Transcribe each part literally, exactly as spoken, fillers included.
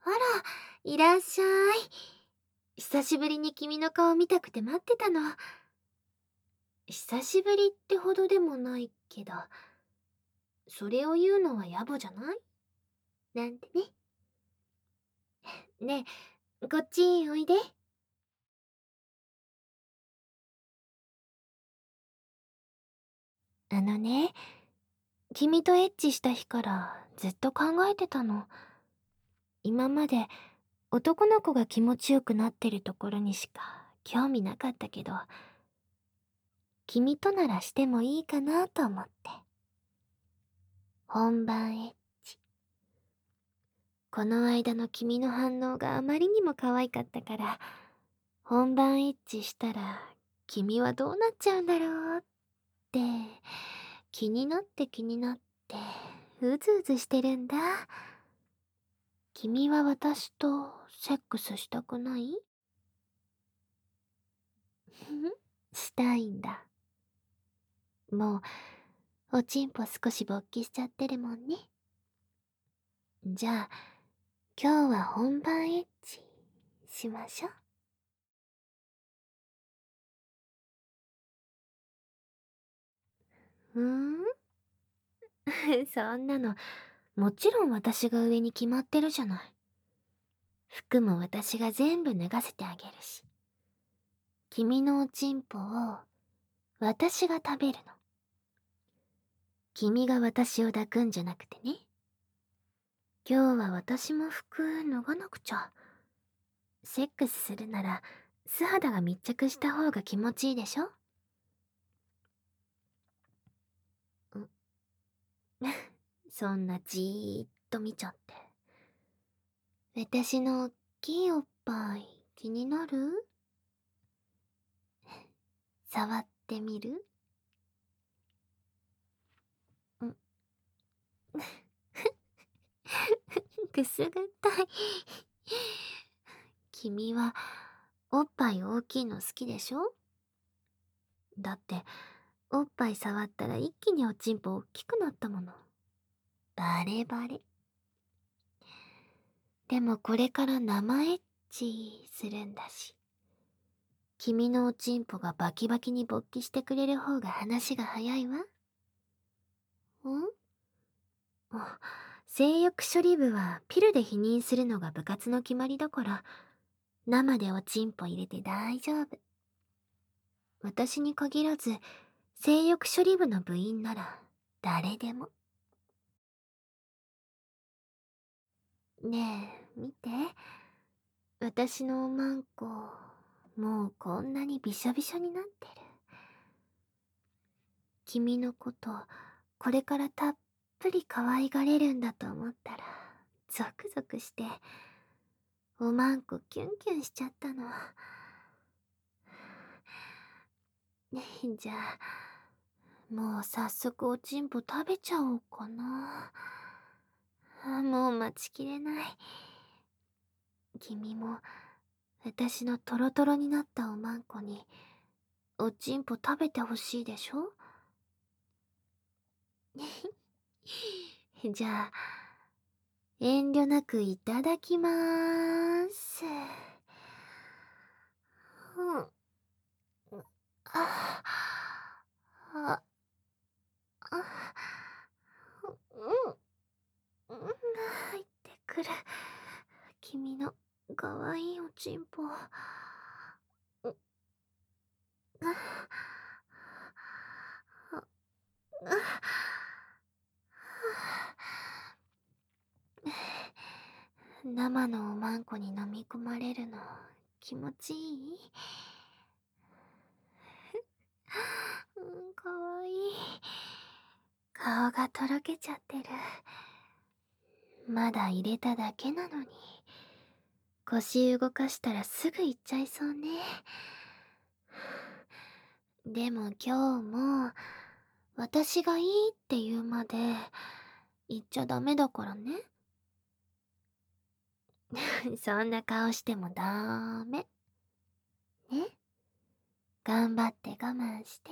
あら、いらっしゃい。久しぶりに君の顔見たくて待ってたの。久しぶりってほどでもないけど、それを言うのは野暮じゃない？なんてね。ねえ、こっちおいで。あのね、君とエッチした日からずっと考えてたの。今まで男の子が気持ちよくなってるところにしか興味なかったけど、君とならしてもいいかなと思って。本番エッチ。この間の君の反応があまりにも可愛かったから、本番エッチしたら君はどうなっちゃうんだろうって気になって気になってうずうずしてるんだ。君は私とセックスしたくない？したいんだ。もうおちんぽ少し勃起しちゃってるもんね。じゃあ今日は本番エッチしましょう。うーんそんなのもちろん私が上に決まってるじゃない。服も私が全部脱がせてあげるし。君のおちんぽを私が食べるの。君が私を抱くんじゃなくてね。今日は私も服脱がなくちゃ。セックスするなら素肌が密着した方が気持ちいいでしょ？んそんなじーっと見ちゃって。私のおっきいおっぱい気になる？触ってみる？んくすぐったい。君はおっぱい大きいの好きでしょ？だっておっぱい触ったら一気におちんぽ大きくなったもの。バレバレ。でもこれから生エッチするんだし、君のおちんぽがバキバキに勃起してくれる方が話が早いわ。んあ、性欲処理部はピルで否認するのが部活の決まりだから、生でおちんぽ入れて大丈夫。私に限らず、性欲処理部の部員なら誰でも。ねえ、見て。私のおまんこ、もうこんなにびしょびしょになってる。君のこと、これからたっぷり可愛がれるんだと思ったら、ゾクゾクして、おまんこキュンキュンしちゃったの。ねえ、じゃあ、もう早速おちんぽ食べちゃおうかな。あ、もう待ちきれない。君も、私のトロトロになったおまんこに、おちんぽ食べてほしいでしょ？じゃあ、遠慮なくいただきまーす。うん。あ、あ、あ、うん、うん、入ってくる。君のかわいいおちんぽ。うん、あ、あ、生のおまんこに飲み込まれるの気持ちいい？うん、かわいい。顔がとろけちゃってる。まだ入れただけなのに。腰動かしたらすぐ行っちゃいそうね。でも今日も、私がいいって言うまで、言っちゃダメだからね。そんな顔してもダメ。ね。頑張って我慢して。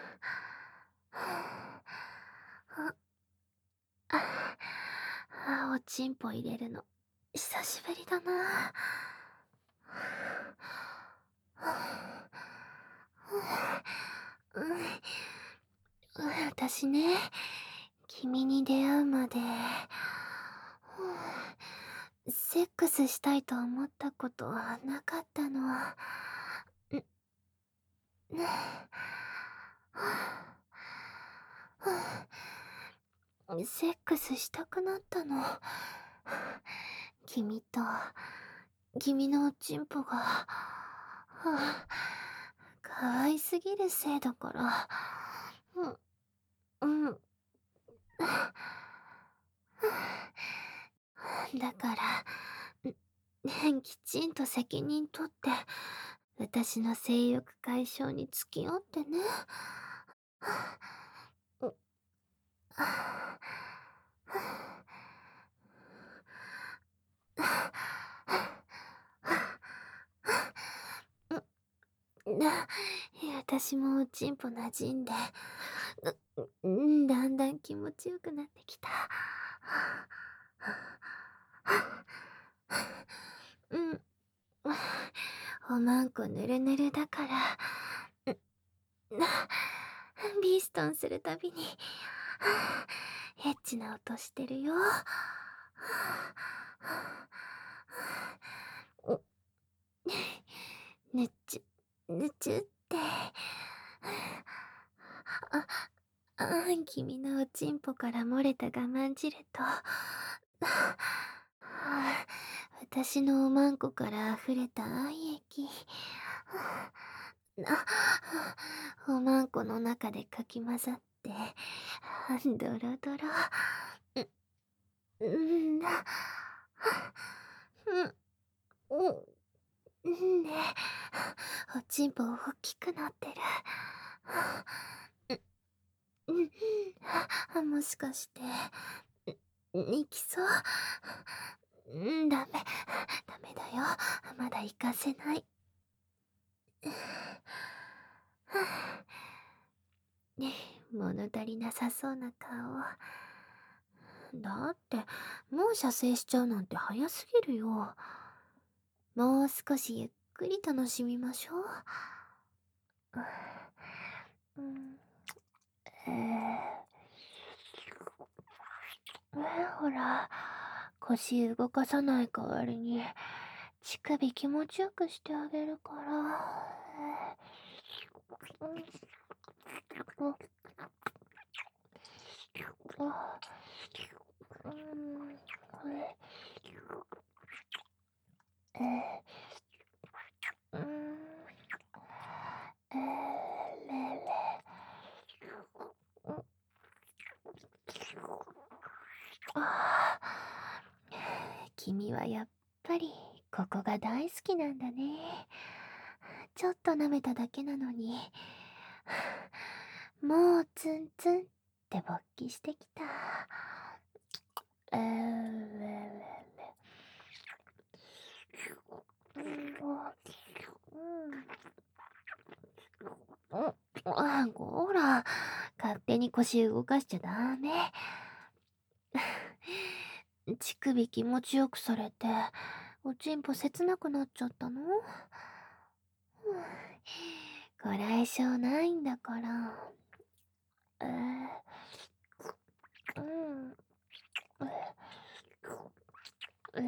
あ、あ、 おちんぽ入れるの久しぶりだな。私ね、君に出会うまで、セックスしたいと思ったことはなかったの。んセックスしたくなったの。君と、君のおちんぽが、はあ、可愛すぎるせいだから。うん、うん。だから、んきちんと責任取って、私の性欲解消に付き合ってね。な、私もおちんぽ馴染んで、う、んだんだん気持ちよくなってきた。うん。おまんこぬるぬるだから、な、ビーストンするたびに、エッチな音してるよ。ぬちゅ、ぬちゅって。あ、あ、君のおちんぽから漏れた我慢汁と、私のおまんこから溢れた愛液。あ、おまんこの中でかき混ざって、ドロドロ。う、うんだ。うん、うんね。おちんぽ大きくなってる。うん、うん、もしかして、いきそう。うん、ダメ、ダメだよ。まだ行かせない。ね、物足りなさそうな顔。だって、もう射精しちゃうなんて早すぎるよ。もう少しゆっくり楽しみましょう。うん、えー、えほら、腰動かさない代わりに、乳首気持ちよくしてあげるから。うん、あ、うん、これ、えー、うん、えー、れれ、うん、あー、君はやっぱりここが大好きなんだね。ちょっと舐めただけなのに、もうツンツンって勃起してきた。えー、れれ、うん、うん、あ、ほら、勝手に腰動かしちゃダメ。乳首気持ちよくされて、おちんぽ切なくなっちゃったの？こらえ性ないんだから。えー、うん。えー、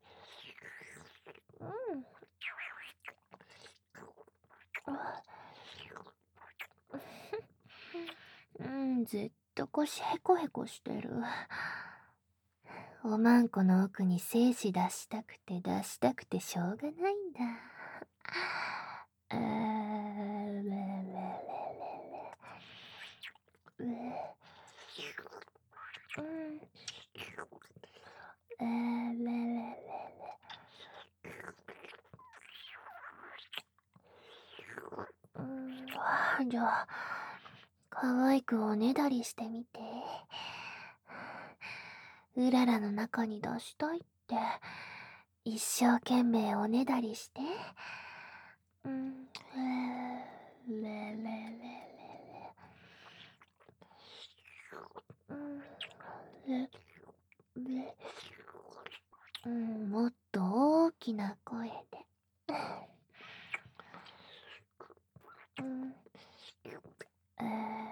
うん。うん、ずっと腰ヘコヘコしてる。おまんこの奥に精子出したくて出したくてしょうがないんだ。あー、れれれれれ。うん。えー、れれれれ。うん、じゃあ、可愛くおねだりしてみて。うららの中に出したいって、一生懸命おねだりして。うん、れれれれれれ。うん、れれ。 きな声で。うん、あ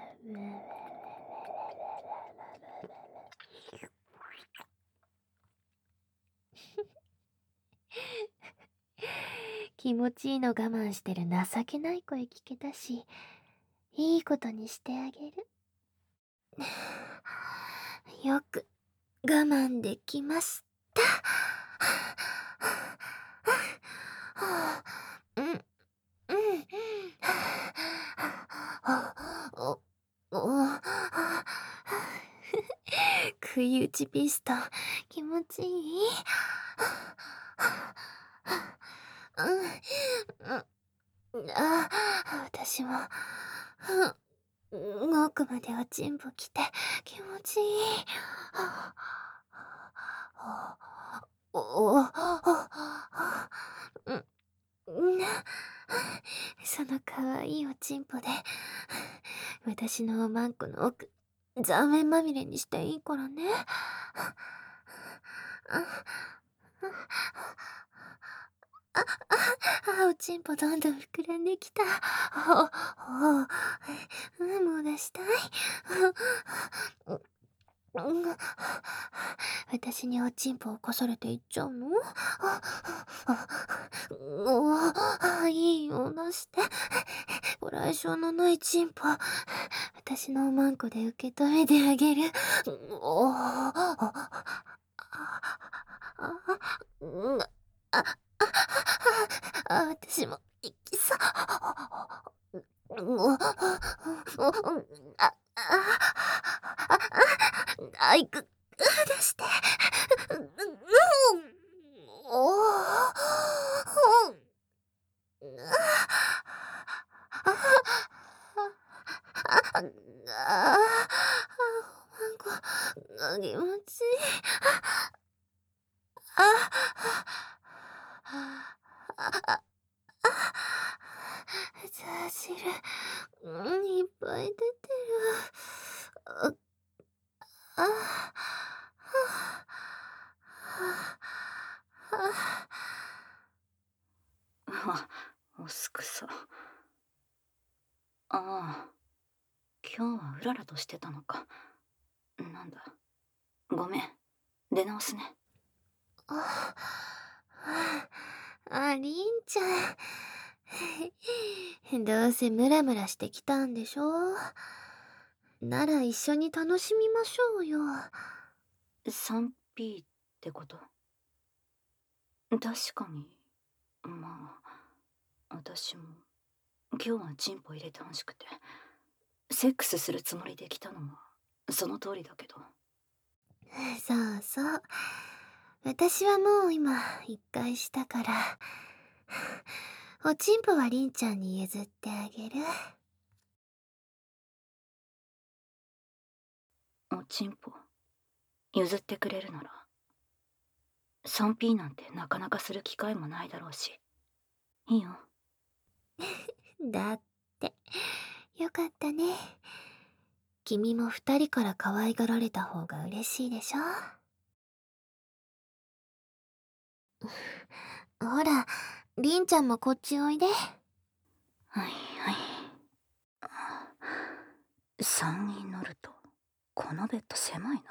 気持ちいいの我慢してる情けない声聞けたし、いいことにしてあげる。よく我慢できました。うん、うん。お、お、食い打ちピストン、気持ちいい？うん、うん、あ、私も、うん、奥までおちんぽきて気持ちいい。おお、うん、そのかわいいおちんぽで私のおまんこの奥残面まみれにしていいからね。あ、あ、おちんぽどんどん膨らんできた。お、お、うん、もう出したい。うん、私におちんぽをこされていっちゃうの？あ、おお、いいよ、出して。ご来性のないちんぽ、私のおまんこで受け止めてあげる。おお、あ、うん、あ、あ、私もいきそう。お、お、あ、あ、あいく、出して。おお、あ、あ、なんか、気持ちいい。あ、あ、ザ汁、うん、いっぱい出てる。あ、あ、 あ、おすくさ。ああ、今日はうららとしてたのか。なんだ。ごめん。出直すね。 あ、あ、りんちゃん。どうせムラムラしてきたんでしょ？なら一緒に楽しみましょうよ。 スリーピー ってこと？確かに。まあ、私も今日はチンポ入れてほしくて、セックスするつもりで来たのもその通りだけど。 そうそう。私はもう今一回したから。おちんぽはりんちゃんに譲ってあげる。 おちんぽ譲ってくれるなら、スリーピー なんてなかなかする機会もないだろうし、いいよ。 だって、よかったね。君も二人から可愛がられた方が嬉しいでしょ？ほら、りんちゃんもこっちおいで。 はいはい。さんにん乗るとこのベッド狭い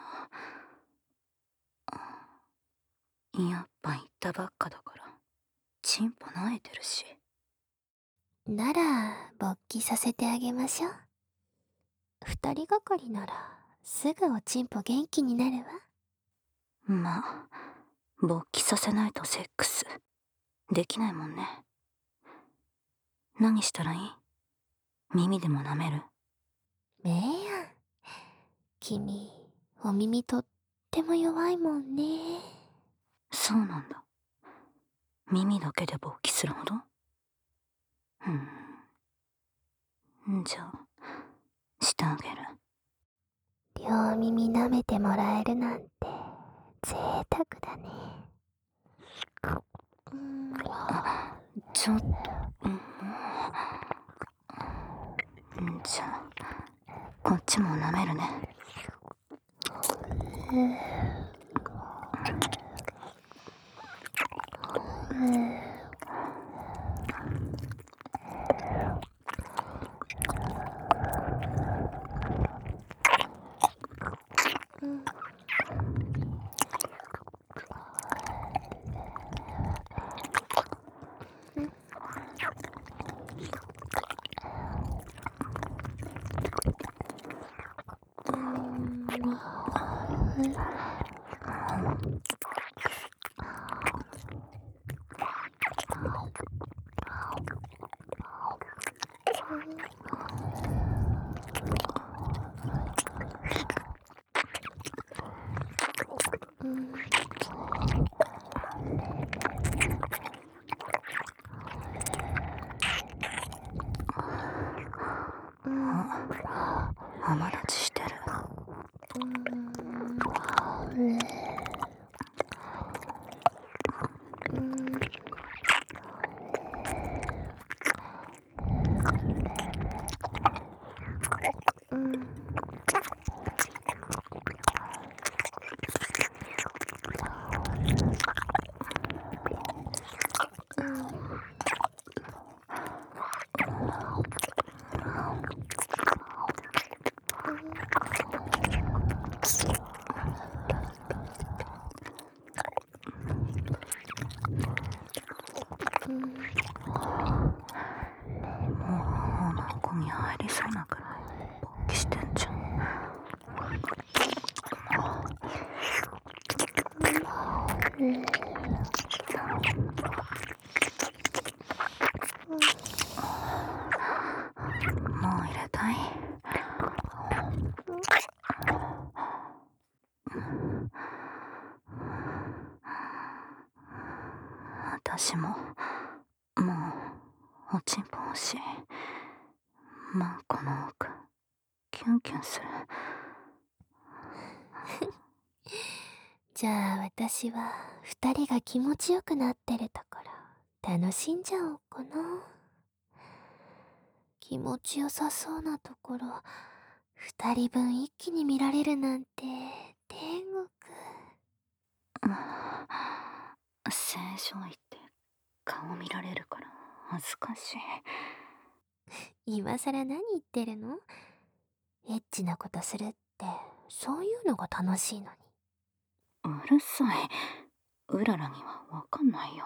な。やっぱ行ったばっかだからチンポ慣れてるし。 なら勃起させてあげましょう。二人がかりならすぐおちんぽ元気になるわ。 まあ勃起させないとセックスできないもんね。何したらいい？耳でも舐める？ めえやん、君お耳とっても弱いもんね。 そうなんだ。耳だけで勃起するほど？うん。じゃあしてあげる。 両耳舐めてもらえるなんて贅沢だね。うん、 ちょっと、うん、じゃあこっちも舐めるね。 雨立ちしてる。ここに入りそうなくらい勃起してんじゃん。もう入れたい？私ももうおちんぽ欲しい。マンコの奥キュンキュンする。 じゃあ私は二人が気持ちよくなってるところ楽しんじゃおうかな。気持ちよさそうなところ二人分一気に見られるなんて天国。 正常位って顔見られるから恥ずかしい。 今さら何言ってるの？エッチなことするってそういうのが楽しいのに。 うるさい。うららにはわかんないよ。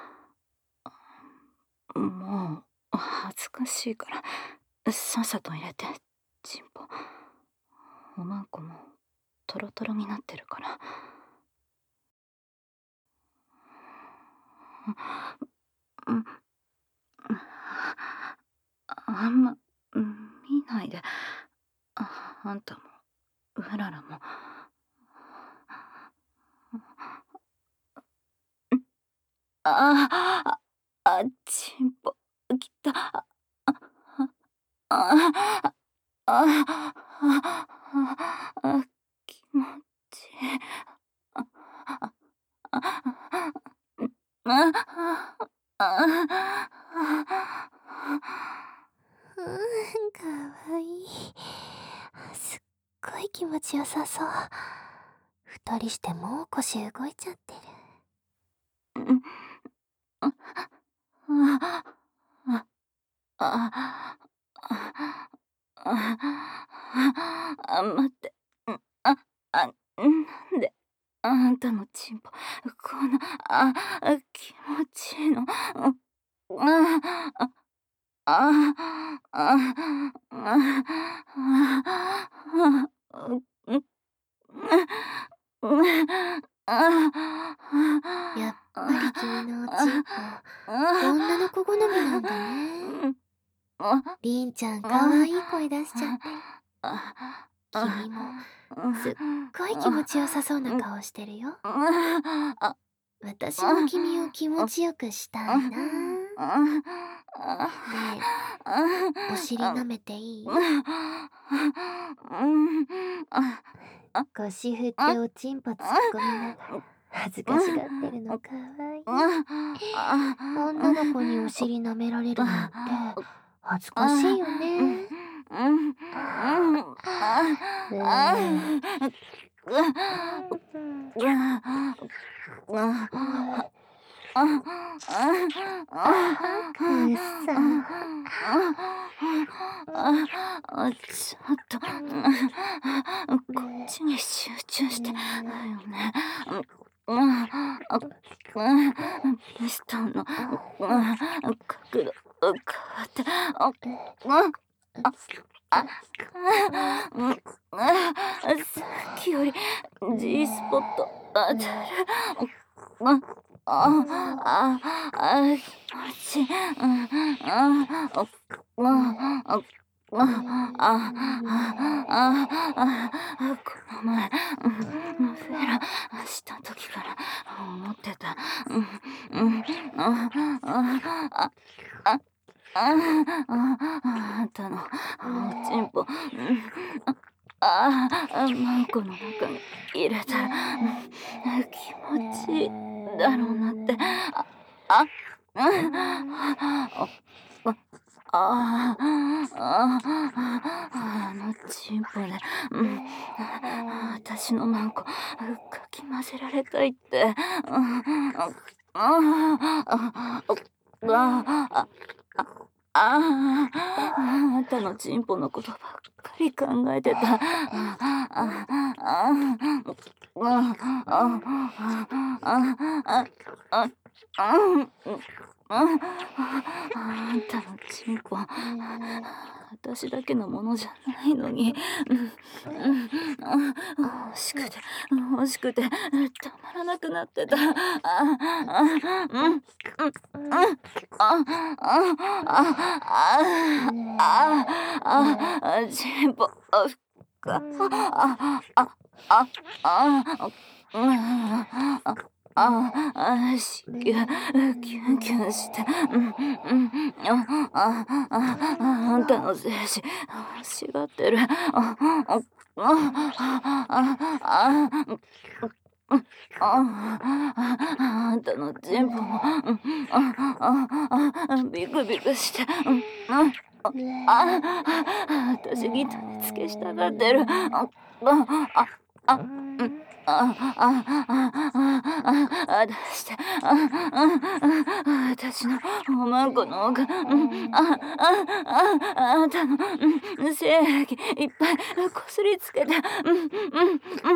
もう恥ずかしいからさっさと入れて。チンポおまんこもトロトロになってるから。うん、あんま見ないで。あ、あんたもうららも。ああ、あ、チンポきた。ああああ、気持ちいい。ああうん、かわいい。すっごい気持ちよさそう。二人してもう腰動いちゃってる。 あ、待って。あ、あ、なんであんたのチンポこんなあ気持ちいいの？ああああやっぱり君のおちんぽ女の子好みなんだね。りんちゃんかわいい声出しちゃってる。君もすっごい気持ちよさそうな顔してるよ。私も君を気持ちよくしたいな。ねえ、お尻舐めていい？腰振っておちんぽ突っ込みながら恥ずかしがってるのかわいい。女の子にお尻舐められるなんて恥ずかしいよね。くっさ。 ちょっとこっちに集中してよね。ミスターの角度変わってさっきより G スポット当たる。あ、あ、あ、あ、気持ちいい。うん、あ、あ、あ、あ、あ、あ、あ、あ、あ、この前、うん、フェラした時から思ってた。うん、うん、あ、あ、あ、あ、あ、あんたのおちんぽ、うん、ああ、マンコの中に入れたら、うん、気持ちいいだろうなって。あ、あ、うん、あ、あ、ああ、あのチンポで、うん、私のマンコかき混ぜられたいって。うん、あ、あ、あ、あ、あ、ああ、あんたのチンポのことばっかり考えてた。ああ、ああ、ああ、ああ、あ、うん、ああんたのチンポ、私だけのものじゃないのに、うん、うん、あ、欲しくて、欲しくて、たまらなくなってた。ああ、うん、うん、うん、あ、あ、あ、あ、あ、あ、あ、チンポ、あ、か、あ、あ、あ、あ、うん、あ、ああ、子宮、キュンキュンして、うん、うん、あ、あ、あ、あんたの精子、欲しがってる。あ、あ、あ、あ、あ、あ、うんああ、あんたのチンポも、うん、あ、あ、あ、ビクビクして、うん、うん、あ、あ、あ、私に取り付けしたがってる。あ、あ、あ、あ、うん。ああ、ああ、ああ、あ、出して、ああ、あ、私のおまんこの奥、うん、ああ、ああ、あんたの、うん、精液いっぱいこすりつけて、うん、うん、うん、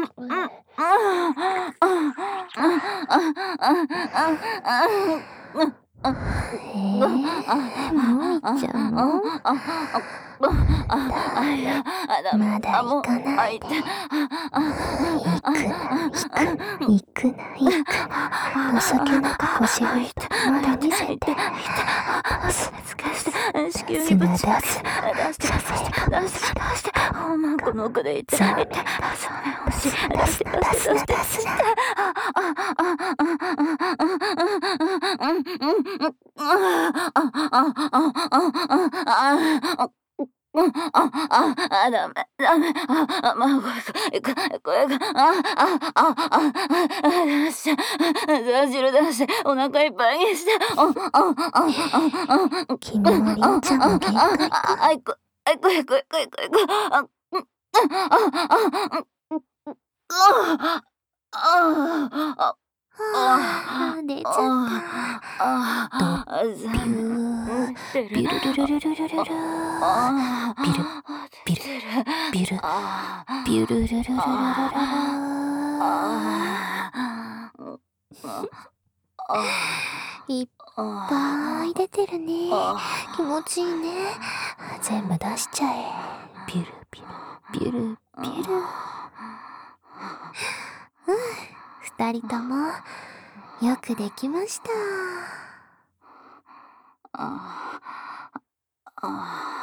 うん、ああ、ああ、ああ、ああ、あ、 えー、もみちゃんもあ、あ、いや、あ、ダメ。 まだあ、もう、 行かなあ、 いで。 いて。あ、あ、あ、 行くな、行くな、 あ、 行くな、行くな。情けなく腰振ったまま見せて。出す、 つかして、子宮出すな、 にぶちまけ、 出す。 出して、出して、出して、出して、おまんこの奥でいて、いて、 そうね、 そうめん欲しい、 出出して、 すな、 出して、 出すな、 出して、 出すな。 して、あ、あ、あ、あ、あ、あ、あ、うん、うん、うん、あ、あ、あ、あ、あ、あ、うん、あ、あ、あ、ダメ、ダメ、あ、あ、まあ、これか、これか、あ、あ、あ、あ、あ、出して、出汁出して、お腹いっぱいにして、あ、あ、あ、あ、あ、 君もりんちゃんも限あ、 界か。 あ、あいこ、あいこ、いこ、いこ、いこ、いこ、あ、うん、あ、あ、あ、あ、あ、あ、あはあ、出ちゃっあ、 た。 あ、 と、 あ、 ビュ残念。 ー、 出る。 ビュルルルルルルルあ、 ルあ、 ビル、 あ、 ビル、 出る。 ビル、 あ、 ビュルルルルルルルルあ、あ、あ、あ、 いっぱいあ、 出てるね。気持ちいいね。全部出しちゃえ。ビュルビュル、ビュルビュル。うん、二人ともよくできました。 あ、あ、